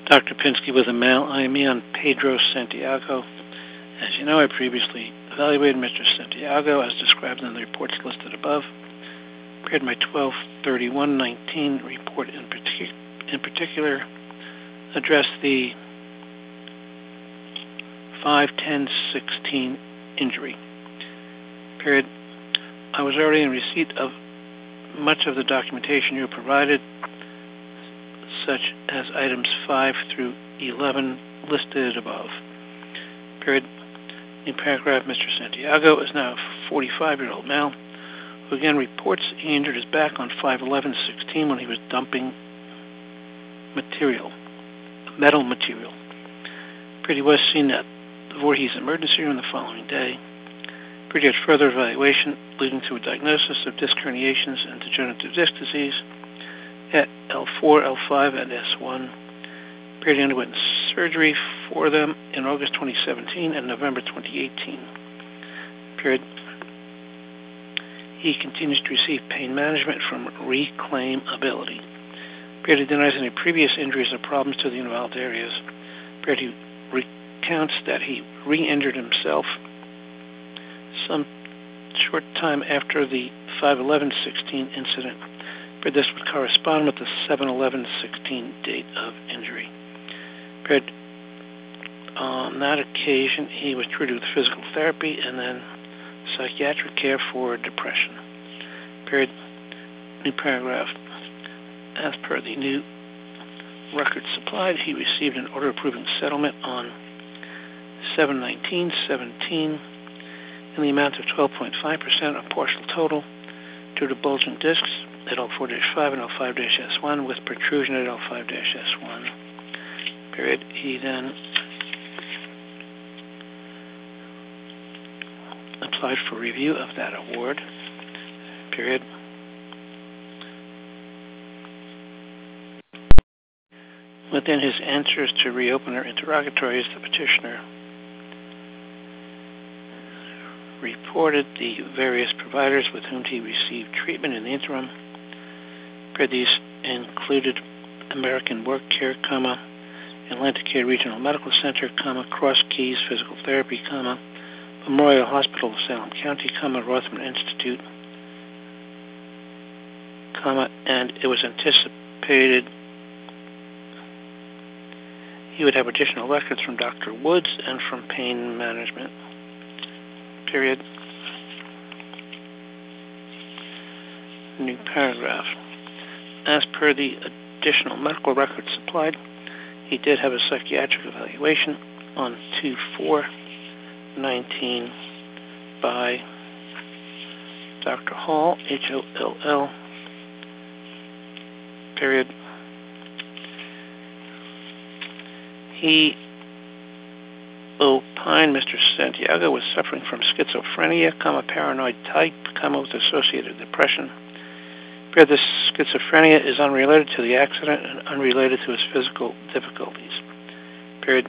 Dr. Pinsky with a mail IME on Pedro Santiago. As you know, I previously evaluated Mr. Santiago as described in the reports listed above. Prepared my 12/31/19 report in particular addressed the 5/10/16 injury. Period. I was already in receipt of much of the documentation you provided, such as items 5 through 11 listed above. Period. In paragraph, Mr. Santiago is now a 45-year-old male who again reports he injured his back on 5/11/16 when he was dumping metal material. Period. He was seen at the Voorhees emergency room the following day. Period. Further evaluation leading to a diagnosis of disc herniations and degenerative disc disease at L4, L5, and S1. Period. Underwent surgery for them in August 2017 and November 2018. Period. He continues to receive pain management from Reclaim Ability. Period. He denies any previous injuries or problems to the involved areas. Period. He recounts that he re-injured himself some short time after the 5/11/16 incident. Period. This would correspond with the 7/11/16 date of injury. Period. On that occasion, he was treated with physical therapy and then psychiatric care for depression. Period. New paragraph. As per the new record supplied, he received an order approving settlement on 7/19/17 in the amount of 12.5% of partial total due to bulging discs at L4-5 and L5-S1 with protrusion at L5-S1. Period. He then applied for review of that award. Period. Within his answers to reopener interrogatories, the petitioner reported the various providers with whom he received treatment in the interim. These included American Work Care, Atlantic Regional Medical Center, Cross Keys Physical Therapy, Memorial Hospital of Salem County, Rothman Institute, and it was anticipated he would have additional records from Dr. Woods and from pain management. Period. New paragraph. As per the additional medical records supplied, he did have a psychiatric evaluation on 2/4/19 by Dr. Hall, Holl. Period. He opined Mr. Santiago was suffering from schizophrenia, paranoid type, with associated depression. This schizophrenia is unrelated to the accident and unrelated to his physical difficulties. Period.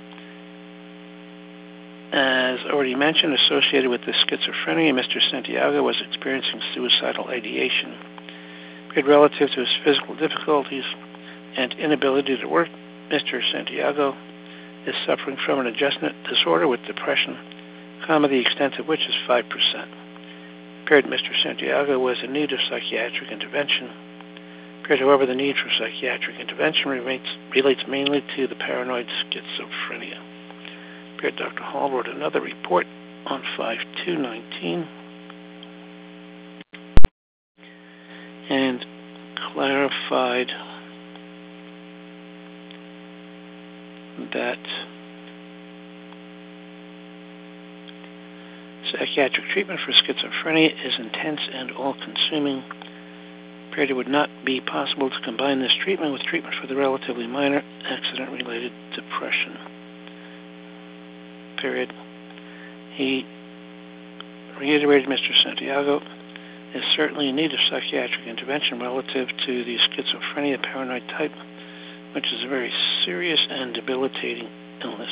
As already mentioned, associated with this schizophrenia, Mr. Santiago was experiencing suicidal ideation. Period. Relative to his physical difficulties and inability to work, Mr. Santiago is suffering from an adjustment disorder with depression, the extent of which is 5%. Period. Mr. Santiago was in need of psychiatric intervention. Period. However, the need for psychiatric intervention relates mainly to the paranoid schizophrenia. Period. Dr. Hall wrote another report on 5/2/19 and clarified that psychiatric treatment for schizophrenia is intense and all-consuming. Period. It would not be possible to combine this treatment with treatment for the relatively minor accident-related depression. Period. He reiterated Mr. Santiago is certainly in need of psychiatric intervention relative to the schizophrenia paranoid type, which is a very serious and debilitating illness.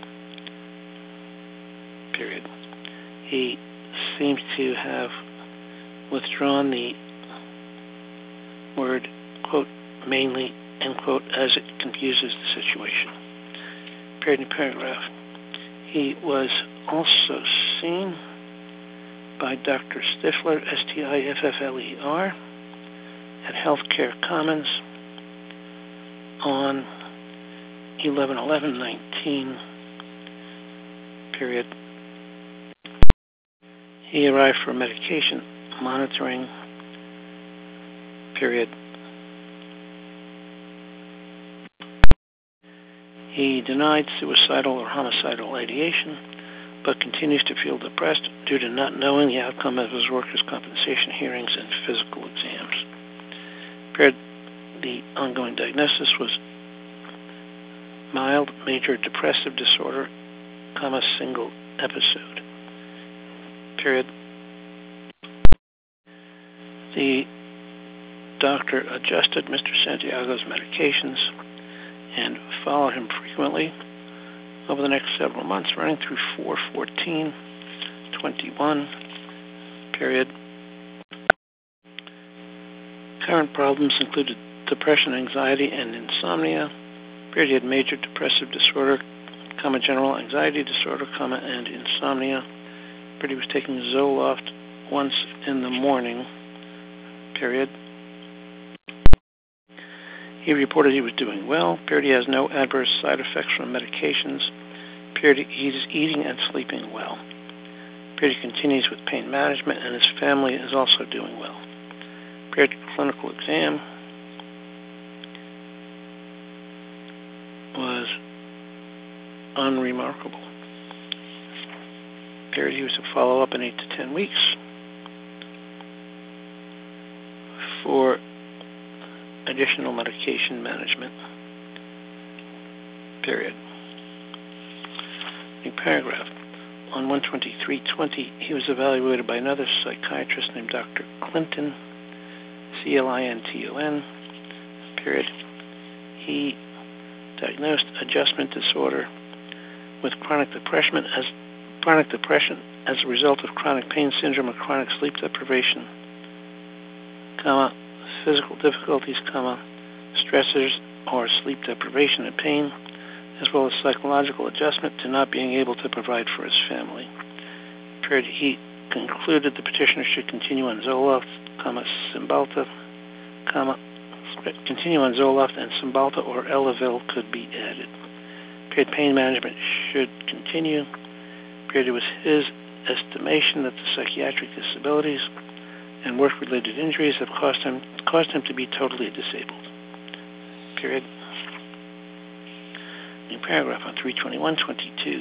Period. He seems to have withdrawn the word, quote, mainly end quote, as it confuses the situation. Period. New paragraph. He was also seen by Dr. Stiffler, Stiffler, at Healthcare Commons on 11/11/19. Period. He arrived for medication monitoring. Period. He denied suicidal or homicidal ideation, but continues to feel depressed due to not knowing the outcome of his workers' compensation hearings and physical exams. Period. The ongoing diagnosis was mild major depressive disorder, single episode. Period. The doctor adjusted Mr. Santiago's medications and followed him frequently over the next several months, running through 4/14/21. Period. Current problems included depression, anxiety, and insomnia. Period. He had major depressive disorder, general anxiety disorder, and insomnia. Period. He was taking Zoloft once in the morning. Period. He reported he was doing well. Period. He has no adverse side effects from medications. Period. He is eating and sleeping well. Period. He continues with pain management, and his family is also doing well. Period. Clinical exam was unremarkable. Period. He was to follow up in 8 to 10 weeks for additional medication management. Period. New paragraph. On 1/23/20, he was evaluated by another psychiatrist named Dr. Clinton, Clinton. Period. He diagnosed adjustment disorder with chronic depression as a result of chronic pain syndrome or chronic sleep deprivation, physical difficulties, stressors or sleep deprivation and pain, as well as psychological adjustment to not being able to provide for his family. Period. He concluded the petitioner should continue on Zoloft, Cymbalta, continue on Zoloft, and Cymbalta or Elavil could be added. Period. Pain management should continue. Period. It was his estimation that the psychiatric disabilities and work-related injuries have caused him to be totally disabled. Period. New paragraph on 3/21/22.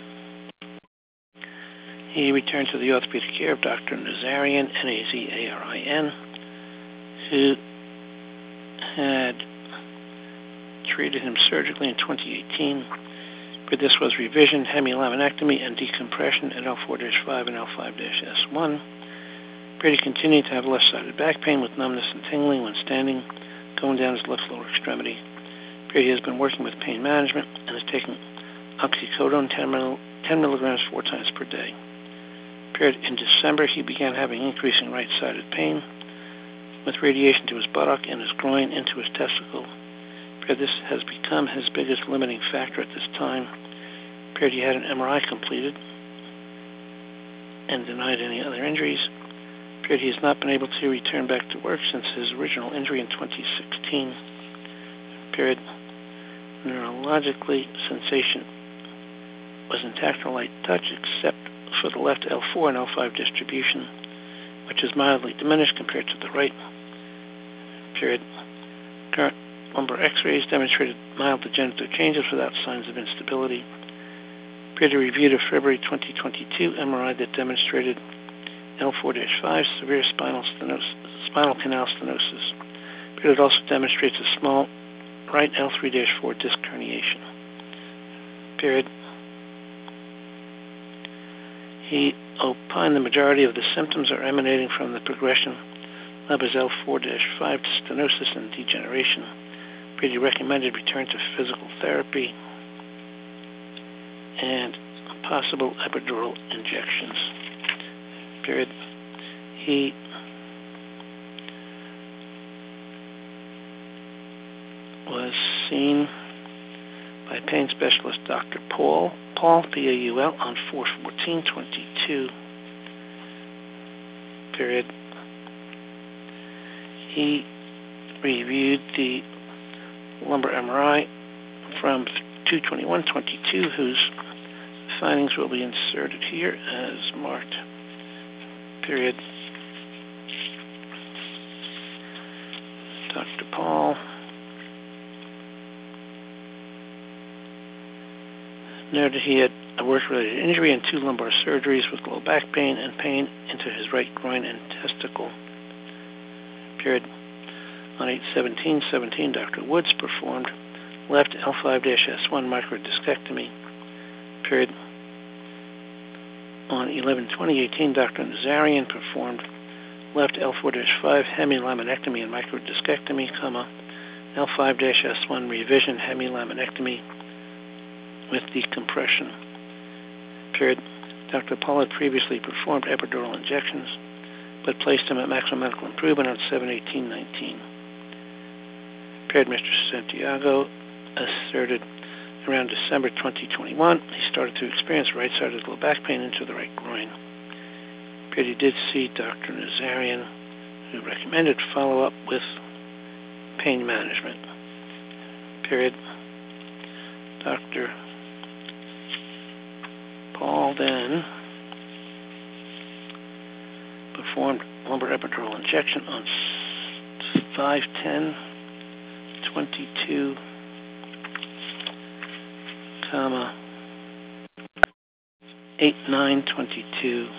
He returned to the orthopedic care of Dr. Nazarin, Nazarin, who had treated him surgically in 2018. But this was revision, hemilaminectomy, and decompression at L4-5 and L5-S1. Brady continued to have left-sided back pain with numbness and tingling when standing, going down his left lower extremity. Brady has been working with pain management and is taking oxycodone 10 milligrams 4 times per day. In December, he began having increasing right-sided pain with radiation to his buttock and his groin into his testicle. This has become his biggest limiting factor at this time. He had an MRI completed and denied any other injuries. He has not been able to return back to work since his original injury in 2016. Neurologically, sensation was intact or light touch except for the left L4 and L5 distribution, which is mildly diminished compared to the right. Current lumbar x-rays demonstrated mild degenerative changes without signs of instability. Reviewed a February 2022 MRI that demonstrated L4-5 severe spinal canal stenosis. It also demonstrates a small right L3-4 disc herniation. He opined the majority of the symptoms are emanating from the progression of his L4-5 stenosis and degeneration. He recommended return to physical therapy and possible epidural injections. He was seen by pain specialist Dr. Paul, P-A-U-L, on 4/14/22, period. He reviewed the lumbar MRI from 2/21/22, whose findings will be inserted here as marked, period. Dr. Paul noted he had a work-related injury and 2 lumbar surgeries with low back pain and pain into his right groin and testicle, period. On 8/17/17, Dr. Woods performed left L5-S1 microdiscectomy, period. On 11/20/18, Dr. Nazarian performed left L4-5 hemilaminectomy and microdiscectomy, L5-S1 revision hemilaminectomy with decompression, period. Dr. Paul had previously performed epidural injections, but placed him at maximum medical improvement on 7/18/19. Period. Mr. Santiago asserted around December 2021, he started to experience right-sided low back pain into the right groin. Period. He did see Dr. Nazarian, who recommended follow-up with pain management. Period. Dr. Paul then performed lumbar epidural injection on 5/10/22, 8/9/22,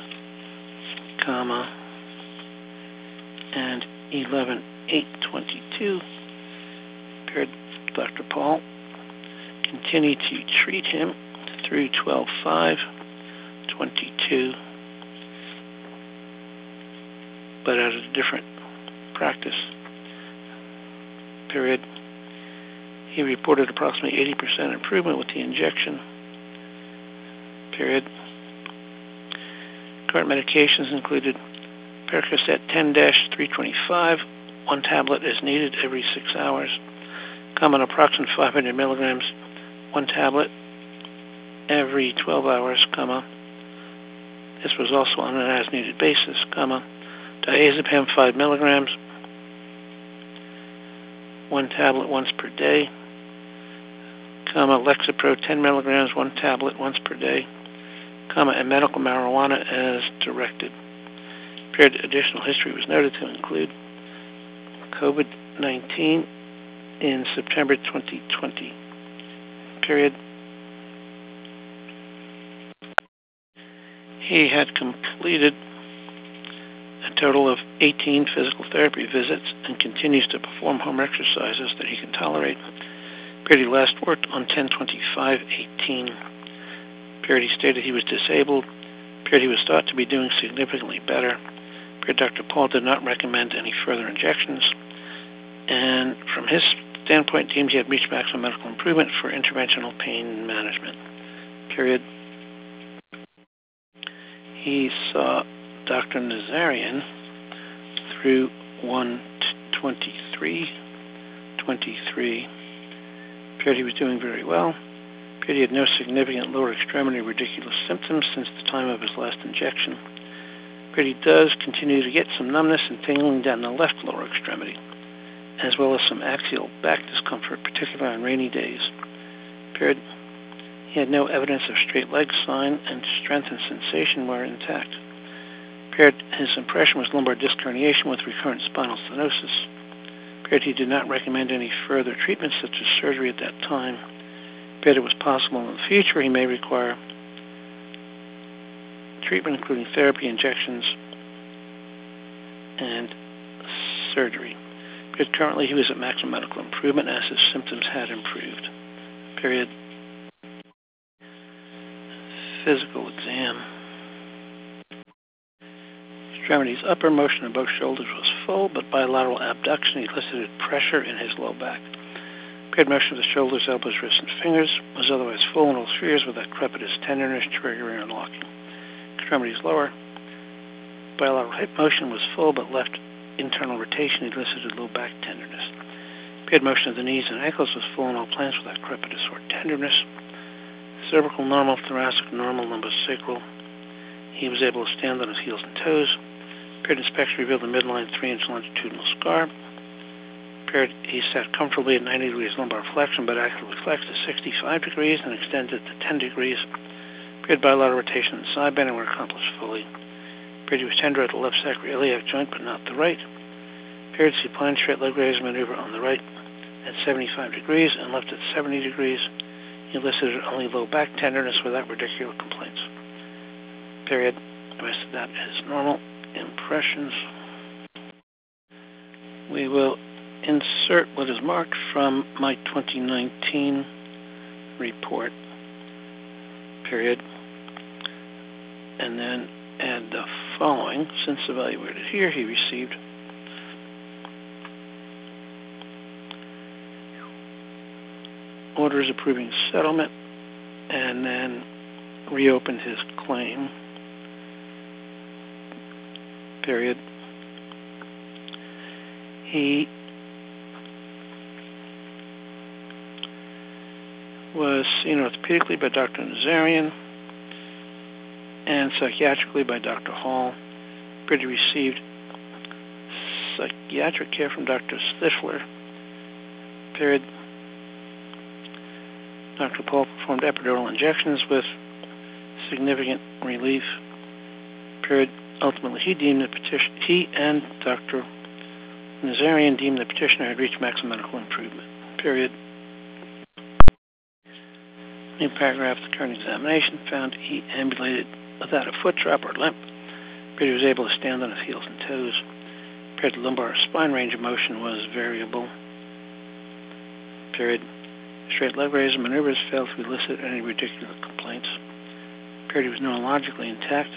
and 11/8/22. Period. Dr. Paul continued to treat him through 12/5/22, but at a different practice. Period. He reported approximately 80% improvement with the injection. Period. Current medications included Percocet 10-325, 1 tablet is needed every 6 hours, an approximate 500 milligrams, 1 tablet every 12 hours, this was also on an as-needed basis, diazepam 5 milligrams, 1 tablet once per day, Lexapro 10 milligrams, 1 tablet once per day, and medical marijuana as directed. Period. Additional history was noted to include COVID-19 in September 2020. Period. He had completed a total of 18 physical therapy visits and continues to perform home exercises that he can tolerate. Period. He last worked on 10/25/18. Period. He stated he was disabled. Period. He was thought to be doing significantly better. Period. Dr. Paul did not recommend any further injections, and from his standpoint, deemed he had reached maximum medical improvement for interventional pain management. Period. He saw Dr. Nazarian through 1/23/23. Period. He was doing very well. Period. He had no significant lower extremity ridiculous symptoms since the time of his last injection. Period. He does continue to get some numbness and tingling down the left lower extremity, as well as some axial back discomfort, particularly on rainy days. Period. He had no evidence of straight leg sign, and strength and sensation were intact. Period. His impression was lumbar disc herniation with recurrent spinal stenosis. Period. He did not recommend any further treatment, such as surgery, at that time. Period. It was possible in the future he may require treatment, including therapy, injections, and surgery. Period. Currently, he was at maximum medical improvement as his symptoms had improved. Period. Physical exam. Extremities upper motion of both shoulders was full, but bilateral abduction elicited pressure in his low back. Period. Motion of the shoulders, elbows, wrists, and fingers was otherwise full in all spheres without crepitus tenderness triggering unlocking. Extremities lower. Bilateral hip motion was full, but left internal rotation elicited low back tenderness. Period. Motion of the knees and ankles was full in all planes without crepitus or tenderness. Cervical normal, thoracic normal, lumbosacral. He was able to stand on his heels and toes. Period. Inspection revealed a midline 3-inch longitudinal scar. Period. He sat comfortably at 90 degrees lumbar flexion, but actively flexed to 65 degrees and extended to 10 degrees. Period. Bilateral rotation and side bending were accomplished fully. Period. He was tender at the left sacroiliac joint, but not the right. Period. Supine straight leg raise maneuver on the right at 75 degrees and left at 70 degrees. He elicited only low back tenderness without radicular complaints. Period. The rest of that is normal. Impressions. We will insert what is marked from my 2019 report. Period. And then add the following. Since evaluated here, he received orders approving settlement and then reopened his claim. Period. He was seen orthopedically by Dr. Nazarian and psychiatrically by Dr. Hall. He received psychiatric care from Dr. Stifler. Period. Dr. Paul performed epidural injections with significant relief. Period. Ultimately, he and Dr. Nazarian deemed the petitioner had reached maximum medical improvement. Period. New paragraph, the current examination found he ambulated without a foot drop or limp. Period. He was able to stand on his heels and toes. Period. The lumbar spine range of motion was variable. Period. Straight leg raise and maneuvers failed to elicit any radicular complaints. Period. He was neurologically intact,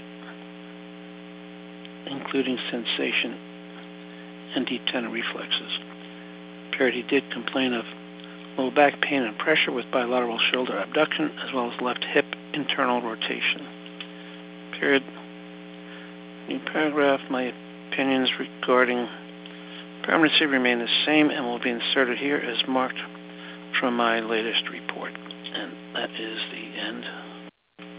including sensation and deep tendon reflexes. Period. He did complain of low back pain and pressure with bilateral shoulder abduction, as well as left hip internal rotation. Period. New paragraph, my opinions regarding permanency remain the same and will be inserted here as marked from my latest report. And that is the end.